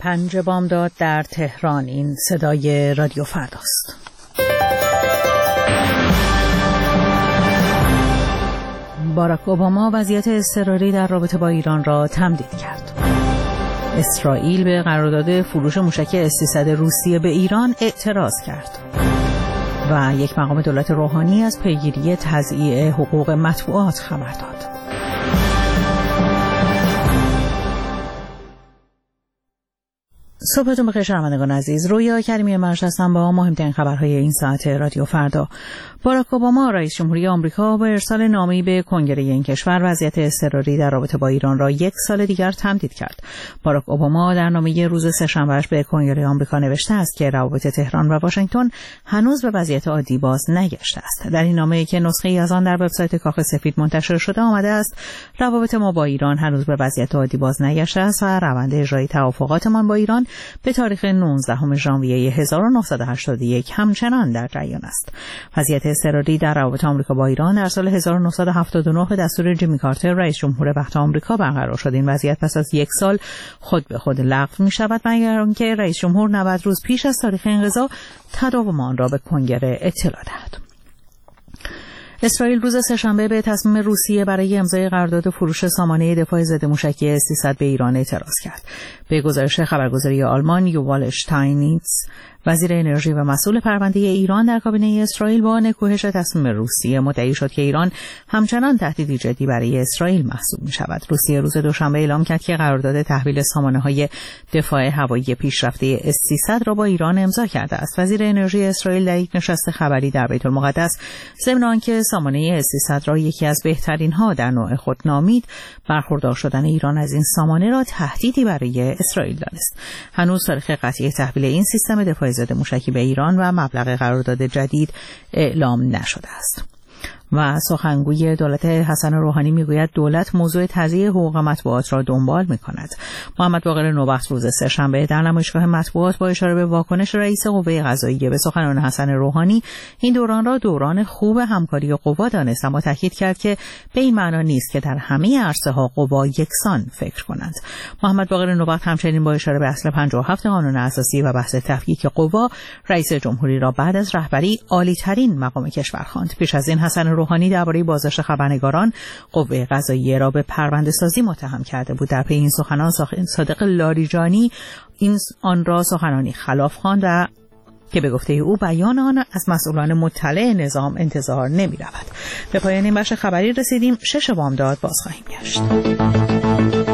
5 بامداد در تهران. این صدای رادیو فرداست. باراک اوباما وضعیت اضطراری در رابطه با ایران را تمدید کرد. اسرائیل به قرارداد فروش موشک S-300 روسیه به ایران اعتراض کرد. و یک مقام دولت روحانی از پیگیری تضییع حقوق مطبوعات خبر داد. صبحتون بخیر شنوندگان عزیز. رویا کریمی مرج هستم با مهمترین خبرهای این ساعت رادیو فردا. باراک اوباما رئیس جمهوری آمریکا با ارسال نامه‌ای به کنگره این کشور وضعیت اضطراری در رابطه با ایران را 1 سال دیگر تمدید کرد. باراک اوباما در نامه روز سه‌شنبه‌اش به کنگره آمریکا نوشته است که روابط تهران و واشنگتن هنوز به وضعیت عادی باز نگشته است. در این نامه‌ای که نسخه‌ای از آن در وبسایت کاخ سفید منتشر شده آمده است روابط ما با ایران هنوز به وضعیت عادی باز نگشته است و روند اجرای توافقاتمان با ایران به تاریخ 19 ژانویه 1981 همچنان در جریان است. وضعیت اضطراری در روابط آمریکا با ایران در سال 1979 به دستور جیمی کارتر رئیس جمهور وقت آمریکا برقرار شد. این وضعیت پس از 1 سال خود به خود لغو می شود مگر آنکه رئیس جمهور 90 روز پیش از تاریخ انقضا تداوم آن را به کنگره اطلاع دهد. اسرائیل روز سه‌شنبه به تصمیم روسیه برای امضای قرارداد فروش سامانه دفاع ضد موشکی S-300 به ایران اعتراض کرد. به گزارش خبرگزاری آلمان یووال شتاینیتس، وزیر انرژی و مسئول پرونده ایران در کابینه اسرائیل، با نکوهش تصمیم روسیه مدعی شد که ایران همچنان تهدیدی جدی برای اسرائیل محسوب می شود. روسیه روز دوشنبه اعلام کرد که قرارداد تحویل سامانه‌های دفاع هوایی پیشرفته S-300 را با ایران امضا کرده است. وزیر انرژی اسرائیل در یک نشست خبری در بیت المقدس ضمن آنکه سامانه S-300 را یکی از بهترین ها در نوع خود نامید، برخوردار شدن ایران از این سامانه را تهدیدی برای اسرائیل دانست. هنوز تاریخ قطعی تحویل این سیستم دفاع ضد موشکی به ایران و مبلغ قرارداد جدید اعلام نشده است. و سخنگوی دولت حسن روحانی میگوید دولت موضوع تضییع حقوق مطبوعات را دنبال می‌کند. محمد باقر نوبخت روز سه‌شنبه در نمایشگاه مطبوعات با اشاره به واکنش رئیس قوه قضاییه به سخنان حسن روحانی این دوران را دوران خوب همکاری قوا دانست، اما تاکید کرد که به این معنا نیست که در همه عرصه‌ها قوا یکسان فکر کنند. محمد باقر نوبخت همچنین با اشاره به اصل 57 قانون اساسی و بحث تفکیک قوا رئیس جمهوری را بعد از رهبری عالی‌ترین مقام کشور خواند. پیش از این حسن روحانی درباره بازداشت خبرنگاران قوه قضاییه را به پرونده‌سازی متهم کرده بود. در پی این سخنان صادق لاریجانی آن را سخنانی خلاف خواند و که به گفته او بیان آن از مسئولان مطلع نظام انتظار نمی رود. به پایان این بخش خبری رسیدیم. 6 بامداد باز خواهیم گشت.